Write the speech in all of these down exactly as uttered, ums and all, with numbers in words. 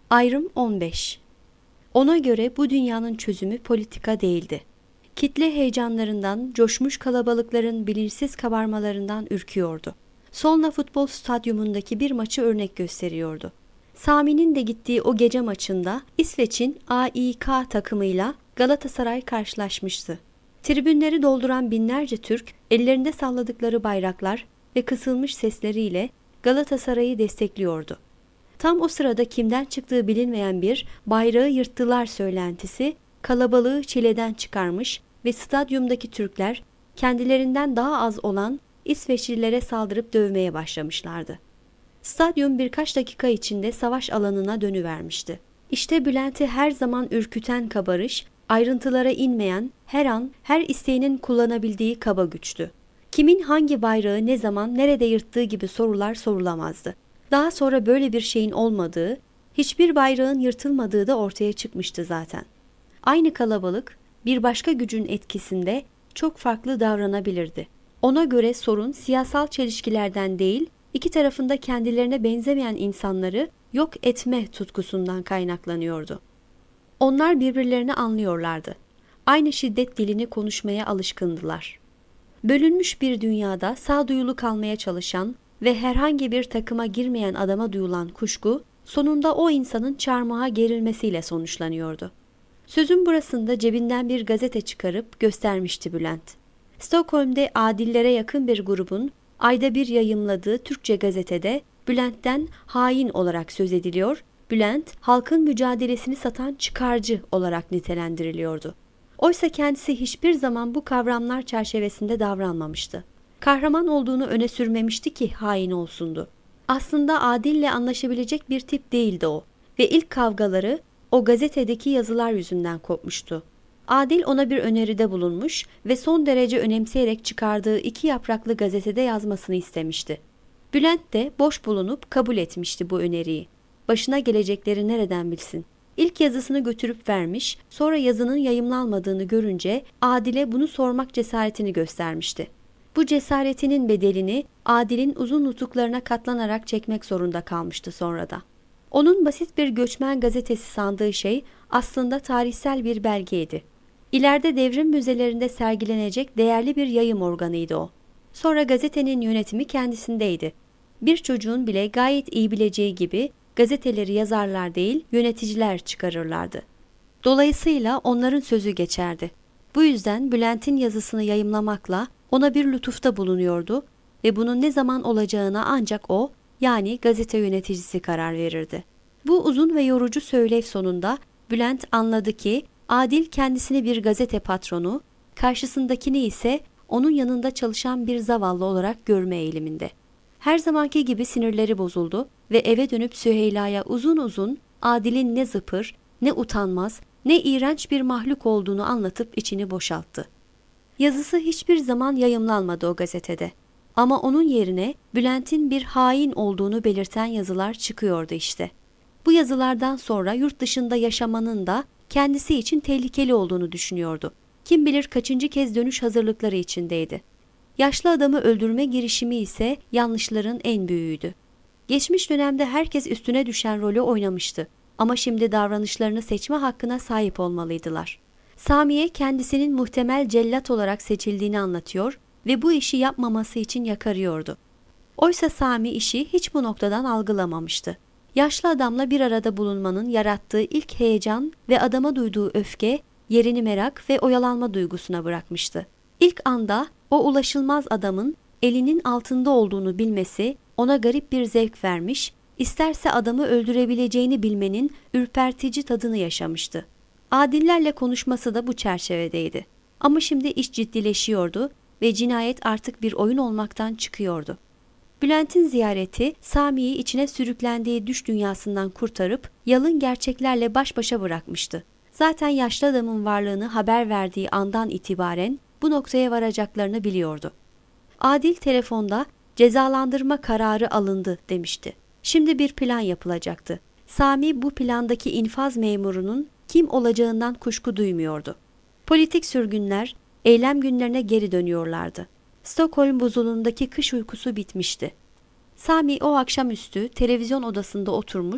Ayrım on beş. Ona göre bu dünyanın çözümü politika değildi. Kitle heyecanlarından, coşmuş kalabalıkların bilinçsiz kabarmalarından ürküyordu. Solna Futbol Stadyumundaki bir maçı örnek gösteriyordu. Sami'nin de gittiği o gece maçında İsveç'in A İ K takımıyla Galatasaray karşılaşmıştı. Tribünleri dolduran binlerce Türk, ellerinde salladıkları bayraklar ve kısılmış sesleriyle Galatasaray'ı destekliyordu. Tam o sırada kimden çıktığı bilinmeyen bir "bayrağı yırttılar" söylentisi kalabalığı çileden çıkarmış ve stadyumdaki Türkler kendilerinden daha az olan İsveçlilere saldırıp dövmeye başlamışlardı. Stadyum birkaç dakika içinde savaş alanına dönüvermişti. İşte Bülent'i her zaman ürküten kabarış, ayrıntılara inmeyen, her an her isteğinin kullanabildiği kaba güçtü. Kimin hangi bayrağı ne zaman nerede yırttığı gibi sorular sorulamazdı. Daha sonra böyle bir şeyin olmadığı, hiçbir bayrağın yırtılmadığı da ortaya çıkmıştı zaten. Aynı kalabalık bir başka gücün etkisinde çok farklı davranabilirdi. Ona göre sorun siyasal çelişkilerden değil, iki tarafında kendilerine benzemeyen insanları yok etme tutkusundan kaynaklanıyordu. Onlar birbirlerini anlıyorlardı. Aynı şiddet dilini konuşmaya alışkındılar. Bölünmüş bir dünyada sağduyulu kalmaya çalışan ve herhangi bir takıma girmeyen adama duyulan kuşku, sonunda o insanın çarmıha gerilmesiyle sonuçlanıyordu. Sözün burasında cebinden bir gazete çıkarıp göstermişti Bülent. Stockholm'de adillere yakın bir grubun ayda bir yayımladığı Türkçe gazetede Bülent'ten hain olarak söz ediliyor, Bülent halkın mücadelesini satan çıkarcı olarak nitelendiriliyordu. Oysa kendisi hiçbir zaman bu kavramlar çerçevesinde davranmamıştı. Kahraman olduğunu öne sürmemişti ki hain olsundu. Aslında Adil'le anlaşabilecek bir tip değildi o ve ilk kavgaları o gazetedeki yazılar yüzünden kopmuştu. Adil ona bir öneride bulunmuş ve son derece önemseyerek çıkardığı iki yapraklı gazetede yazmasını istemişti. Bülent de boş bulunup kabul etmişti bu öneriyi. Başına gelecekleri nereden bilsin? İlk yazısını götürüp vermiş, sonra yazının yayımlanmadığını görünce Adil'e bunu sormak cesaretini göstermişti. Bu cesaretinin bedelini Adil'in uzun nutuklarına katlanarak çekmek zorunda kalmıştı sonra da. Onun basit bir göçmen gazetesi sandığı şey aslında tarihsel bir belgeydi. İleride devrim müzelerinde sergilenecek değerli bir yayım organıydı o. Sonra gazetenin yönetimi kendisindeydi. Bir çocuğun bile gayet iyi bileceği gibi gazeteleri yazarlar değil, yöneticiler çıkarırlardı. Dolayısıyla onların sözü geçerdi. Bu yüzden Bülent'in yazısını yayımlamakla ona bir lütufta bulunuyordu ve bunun ne zaman olacağına ancak o, yani gazete yöneticisi karar verirdi. Bu uzun ve yorucu söylev sonunda Bülent anladı ki Adil kendisini bir gazete patronu, karşısındakini ise onun yanında çalışan bir zavallı olarak görme eğiliminde. Her zamanki gibi sinirleri bozuldu ve eve dönüp Süheyla'ya uzun uzun Adil'in ne zıpır, ne utanmaz, ne iğrenç bir mahluk olduğunu anlatıp içini boşalttı. Yazısı hiçbir zaman yayımlanmadı o gazetede. Ama onun yerine Bülent'in bir hain olduğunu belirten yazılar çıkıyordu işte. Bu yazılardan sonra yurt dışında yaşamanın da kendisi için tehlikeli olduğunu düşünüyordu. Kim bilir kaçıncı kez dönüş hazırlıkları içindeydi. Yaşlı adamı öldürme girişimi ise yanlışların en büyüğüydü. Geçmiş dönemde herkes üstüne düşen rolü oynamıştı. Ama şimdi davranışlarını seçme hakkına sahip olmalıydılar. Sami'ye kendisinin muhtemel cellat olarak seçildiğini anlatıyor ve bu işi yapmaması için yakarıyordu. Oysa Sami işi hiç bu noktadan algılamamıştı. Yaşlı adamla bir arada bulunmanın yarattığı ilk heyecan ve adama duyduğu öfke yerini merak ve oyalanma duygusuna bırakmıştı. İlk anda o ulaşılmaz adamın elinin altında olduğunu bilmesi ona garip bir zevk vermiş, isterse adamı öldürebileceğini bilmenin ürpertici tadını yaşamıştı. Adillerle konuşması da bu çerçevedeydi. Ama şimdi iş ciddileşiyordu ve cinayet artık bir oyun olmaktan çıkıyordu. Bülent'in ziyareti Sami'yi içine sürüklendiği düş dünyasından kurtarıp yalın gerçeklerle baş başa bırakmıştı. Zaten yaşlı adamın varlığını haber verdiği andan itibaren bu noktaya varacaklarını biliyordu. Adil telefonda cezalandırma kararı alındı demişti. Şimdi bir plan yapılacaktı. Sami bu plandaki infaz memurunun kim olacağından kuşku duymuyordu. Politik sürgünler eylem günlerine geri dönüyorlardı. Stockholm buzulundaki kış uykusu bitmişti. Sami o akşamüstü televizyon odasında oturmuş,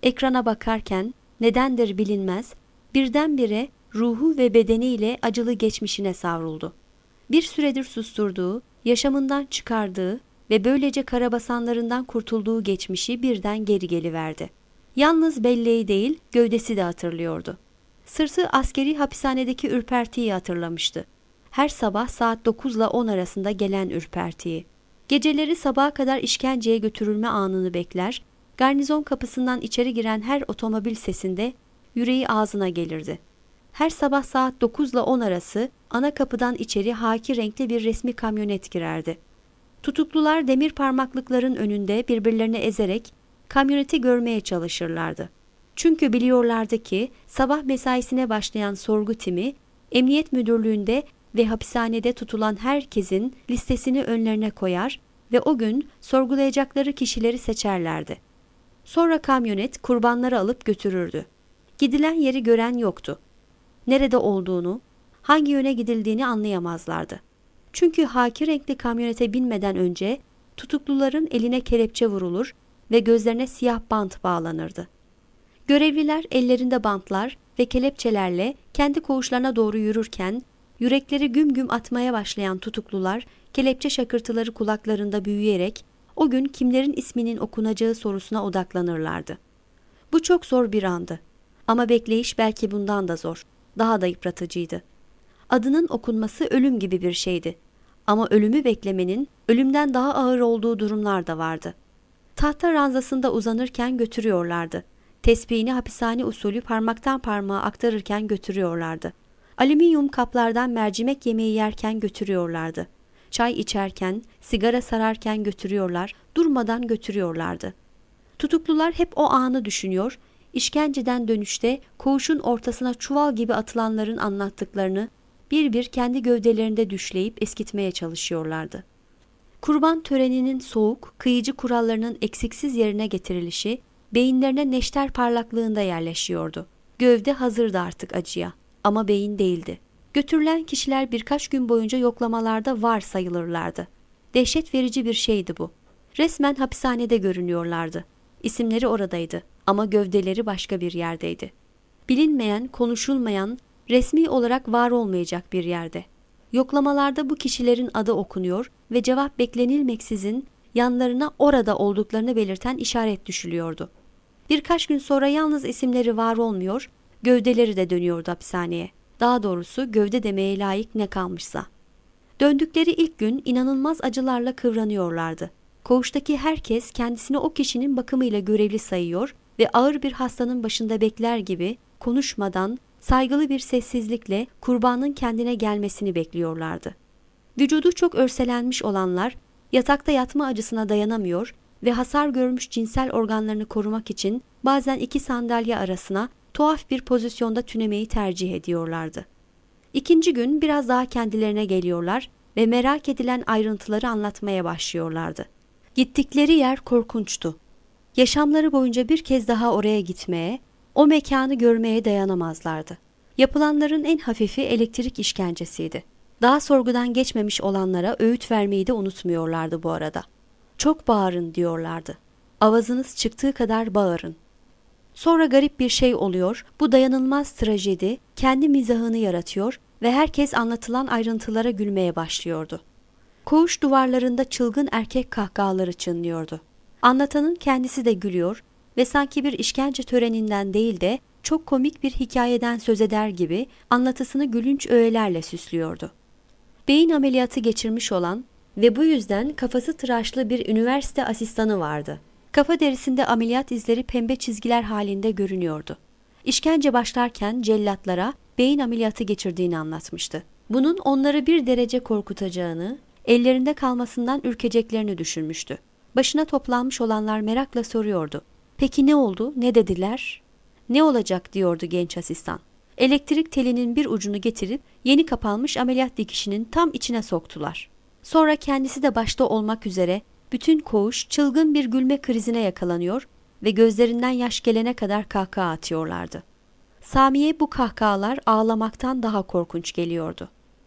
Ekrana bakarken nedendir bilinmez birdenbire ruhu ve bedeniyle acılı geçmişine savruldu. Bir süredir susturduğu, yaşamından çıkardığı ve böylece karabasanlarından kurtulduğu geçmişi birden geri geliverdi. Yalnız belleği değil, gövdesi de hatırlıyordu. Sırtı askeri hapishanedeki ürpertiyi hatırlamıştı. Her sabah saat dokuzla on arasında gelen ürpertiyi. Geceleri sabaha kadar işkenceye götürülme anını bekler, garnizon kapısından içeri giren her otomobil sesinde yüreği ağzına gelirdi. Her sabah saat dokuzla on arası ana kapıdan içeri haki renkli bir resmi kamyonet girerdi. Tutuklular demir parmaklıkların önünde birbirlerini ezerek kamyoneti görmeye çalışırlardı. Çünkü biliyorlardı ki sabah mesaisine başlayan sorgu timi emniyet müdürlüğünde ve hapishanede tutulan herkesin listesini önlerine koyar ve o gün sorgulayacakları kişileri seçerlerdi. Sonra kamyonet kurbanları alıp götürürdü. Gidilen yeri gören yoktu. Nerede olduğunu, hangi yöne gidildiğini anlayamazlardı. Çünkü haki renkli kamyonete binmeden önce tutukluların eline kelepçe vurulur ve gözlerine siyah bant bağlanırdı. Görevliler ellerinde bantlar ve kelepçelerle kendi koğuşlarına doğru yürürken yürekleri güm güm atmaya başlayan tutuklular kelepçe şakırtıları kulaklarında büyüyerek o gün kimlerin isminin okunacağı sorusuna odaklanırlardı. Bu çok zor bir andı. Ama bekleyiş belki bundan da zor, daha da yıpratıcıydı. Adının okunması ölüm gibi bir şeydi. Ama ölümü beklemenin ölümden daha ağır olduğu durumlar da vardı. Tahta ranzasında uzanırken götürüyorlardı. Tesbihini hapishane usulü parmaktan parmağa aktarırken götürüyorlardı. Alüminyum kaplardan mercimek yemeği yerken götürüyorlardı. Çay içerken, sigara sararken götürüyorlar, durmadan götürüyorlardı. Tutuklular hep o anı düşünüyor, işkenceden dönüşte koğuşun ortasına çuval gibi atılanların anlattıklarını bir bir kendi gövdelerinde düşleyip eskitmeye çalışıyorlardı. Kurban töreninin soğuk, kıyıcı kurallarının eksiksiz yerine getirilişi beyinlerine neşter parlaklığında yerleşiyordu. Gövde hazırdı artık acıya ama beyin değildi. Götürülen kişiler birkaç gün boyunca yoklamalarda var sayılırlardı. Dehşet verici bir şeydi bu. Resmen hapishanede görünüyorlardı. İsimleri oradaydı ama gövdeleri başka bir yerdeydi. Bilinmeyen, konuşulmayan, resmi olarak var olmayacak bir yerde. Yoklamalarda bu kişilerin adı okunuyor ve cevap beklenilmeksizin yanlarına orada olduklarını belirten işaret düşülüyordu. Birkaç gün sonra yalnız isimleri var olmuyor, gövdeleri de dönüyordu hapishaneye. Daha doğrusu gövde demeye layık ne kalmışsa. Döndükleri ilk gün inanılmaz acılarla kıvranıyorlardı. Koğuştaki herkes kendisini o kişinin bakımıyla görevli sayıyor ve ağır bir hastanın başında bekler gibi konuşmadan, saygılı bir sessizlikle kurbanın kendine gelmesini bekliyorlardı. Vücudu çok örselenmiş olanlar yatakta yatma acısına dayanamıyor ve hasar görmüş cinsel organlarını korumak için bazen iki sandalye arasına tuhaf bir pozisyonda tünemeyi tercih ediyorlardı. İkinci gün biraz daha kendilerine geliyorlar ve merak edilen ayrıntıları anlatmaya başlıyorlardı. Gittikleri yer korkunçtu. Yaşamları boyunca bir kez daha oraya gitmeye, o mekanı görmeye dayanamazlardı. Yapılanların en hafifi elektrik işkencesiydi. Daha sorgudan geçmemiş olanlara öğüt vermeyi de unutmuyorlardı bu arada. Çok bağırın diyorlardı. Avazınız çıktığı kadar bağırın. Sonra garip bir şey oluyor, bu dayanılmaz trajedi kendi mizahını yaratıyor ve herkes anlatılan ayrıntılara gülmeye başlıyordu. Koğuş duvarlarında çılgın erkek kahkahaları çınlıyordu. Anlatanın kendisi de gülüyor ve sanki bir işkence töreninden değil de çok komik bir hikayeden söz eder gibi anlatısını gülünç öğelerle süslüyordu. Beyin ameliyatı geçirmiş olan ve bu yüzden kafası tıraşlı bir üniversite asistanı vardı. Kafa derisinde ameliyat izleri pembe çizgiler halinde görünüyordu. İşkence başlarken cellatlara beyin ameliyatı geçirdiğini anlatmıştı. Bunun onları bir derece korkutacağını, ellerinde kalmasından ürkeceklerini düşünmüştü. Başına toplanmış olanlar merakla soruyordu. Peki ne oldu? Ne dediler? Ne olacak diyordu genç asistan. Elektrik telinin bir ucunu getirip yeni kapanmış ameliyat dikişinin tam içine soktular. Sonra kendisi de başta olmak üzere bütün koğuş çılgın bir gülme krizine yakalanıyor ve gözlerinden yaş gelene kadar kahkaha atıyorlardı. Sami'ye bu kahkahalar ağlamaktan daha korkunç geliyordu.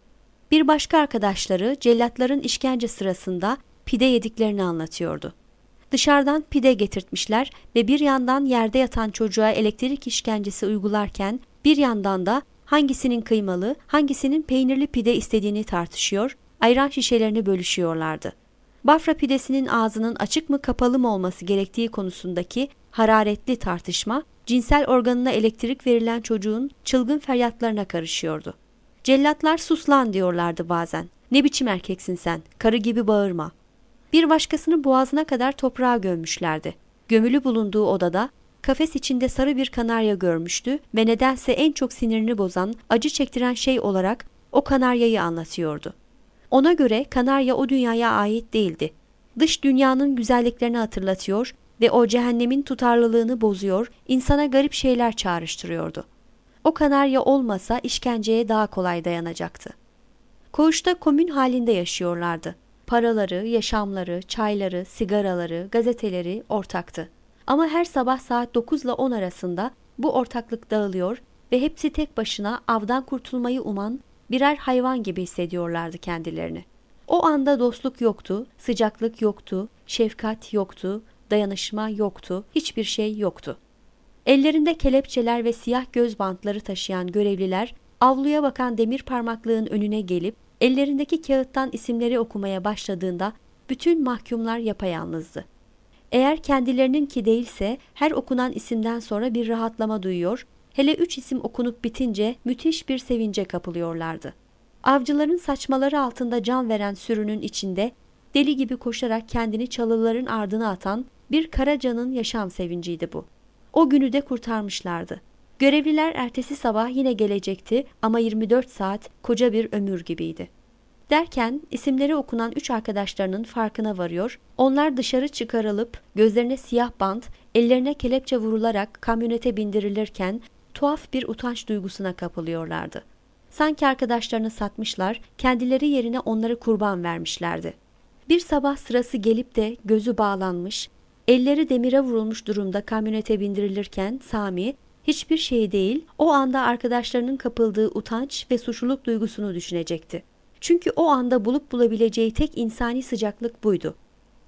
Bir başka arkadaşları cellatların işkence sırasında pide yediklerini anlatıyordu. Dışarıdan pide getirtmişler ve bir yandan yerde yatan çocuğa elektrik işkencesi uygularken bir yandan da hangisinin kıymalı, hangisinin peynirli pide istediğini tartışıyor, ayran şişelerini bölüşüyorlardı. Bafra pidesinin ağzının açık mı kapalı mı olması gerektiği konusundaki hararetli tartışma, cinsel organına elektrik verilen çocuğun çılgın feryatlarına karışıyordu. Cellatlar sus lan diyorlardı bazen. Ne biçim erkeksin sen, karı gibi bağırma. Bir başkasını boğazına kadar toprağa gömmüşlerdi. Gömülü bulunduğu odada kafes içinde sarı bir kanarya görmüştü ve nedense en çok sinirini bozan, acı çektiren şey olarak o kanaryayı anlatıyordu. Ona göre kanarya o dünyaya ait değildi. Dış dünyanın güzelliklerini hatırlatıyor ve o cehennemin tutarlılığını bozuyor, insana garip şeyler çağrıştırıyordu. O kanarya olmasa işkenceye daha kolay dayanacaktı. Koğuşta komün halinde yaşıyorlardı. Paraları, yaşamları, çayları, sigaraları, gazeteleri ortaktı. Ama her sabah saat dokuz ile on arasında bu ortaklık dağılıyor ve hepsi tek başına avdan kurtulmayı uman birer hayvan gibi hissediyorlardı kendilerini. O anda dostluk yoktu, sıcaklık yoktu, şefkat yoktu, dayanışma yoktu, hiçbir şey yoktu. Ellerinde kelepçeler ve siyah göz bantları taşıyan görevliler avluya bakan demir parmaklığın önüne gelip ellerindeki kağıttan isimleri okumaya başladığında bütün mahkumlar yapayalnızdı. Eğer kendilerininki değilse her okunan isimden sonra bir rahatlama duyuyor, hele üç isim okunup bitince müthiş bir sevince kapılıyorlardı. Avcıların saçmaları altında can veren sürünün içinde deli gibi koşarak kendini çalıların ardına atan bir karacanın yaşam sevinciydi bu. O günü de kurtarmışlardı. Görevliler ertesi sabah yine gelecekti ama yirmi dört saat koca bir ömür gibiydi. Derken isimleri okunan üç arkadaşlarının farkına varıyor, onlar dışarı çıkarılıp gözlerine siyah bant, ellerine kelepçe vurularak kamyonete bindirilirken tuhaf bir utanç duygusuna kapılıyorlardı. Sanki arkadaşlarını satmışlar, kendileri yerine onları kurban vermişlerdi. Bir sabah sırası gelip de gözü bağlanmış, elleri demire vurulmuş durumda kamyonete bindirilirken Sami, hiçbir şey değil, o anda arkadaşlarının kapıldığı utanç ve suçluluk duygusunu düşünecekti. Çünkü o anda bulup bulabileceği tek insani sıcaklık buydu.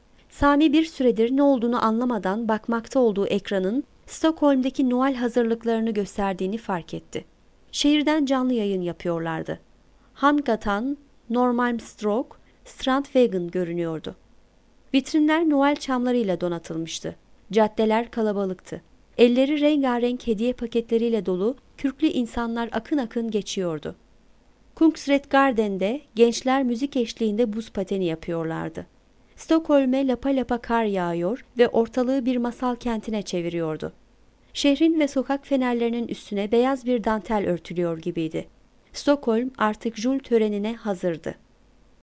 Sami bir süredir ne olduğunu anlamadan bakmakta olduğu ekranın Stockholm'deki Noel hazırlıklarını gösterdiğini fark etti. Şehirden canlı yayın yapıyorlardı. Hamgatan, Norrmalmstorg, Strandvägen görünüyordu. Vitrinler Noel çamlarıyla donatılmıştı. Caddeler kalabalıktı. Elleri rengarenk hediye paketleriyle dolu kürklü insanlar akın akın geçiyordu. Kungsrätgarden'de gençler müzik eşliğinde buz pateni yapıyorlardı. Stockholm'e lapa lapa kar yağıyor ve ortalığı bir masal kentine çeviriyordu. Şehrin ve sokak fenerlerinin üstüne beyaz bir dantel örtülüyor gibiydi. Stockholm artık jul törenine hazırdı.